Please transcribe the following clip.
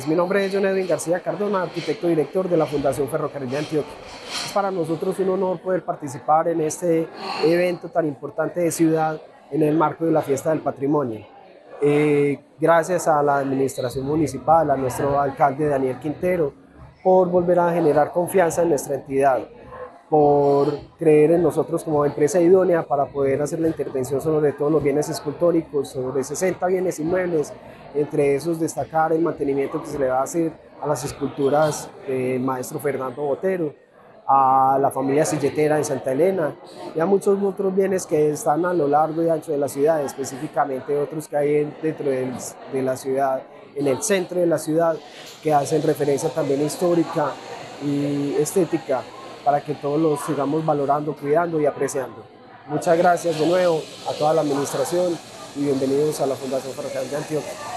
Mi nombre es John Edwin García Cardona, arquitecto director de la Fundación Ferrocarril de Antioquia. Es para nosotros un honor poder participar en este evento tan importante de ciudad en el marco de la Fiesta del Patrimonio. Gracias a la administración municipal, a nuestro alcalde Daniel Quintero, por volver a generar confianza en nuestra entidad, por creer en nosotros como empresa idónea para poder hacer la intervención sobre todos los bienes escultóricos, sobre 60 bienes inmuebles, entre esos destacar el mantenimiento que se le va a hacer a las esculturas del maestro Fernando Botero, a la familia Silletera en Santa Elena y a muchos otros bienes que están a lo largo y ancho de la ciudad, específicamente otros que hay dentro de la ciudad, en el centro de la ciudad, que hacen referencia también histórica y estética, para que todos los sigamos valorando, cuidando y apreciando. Muchas gracias de nuevo a toda la administración y bienvenidos a la Fundación Ferrocarril de Antioquia.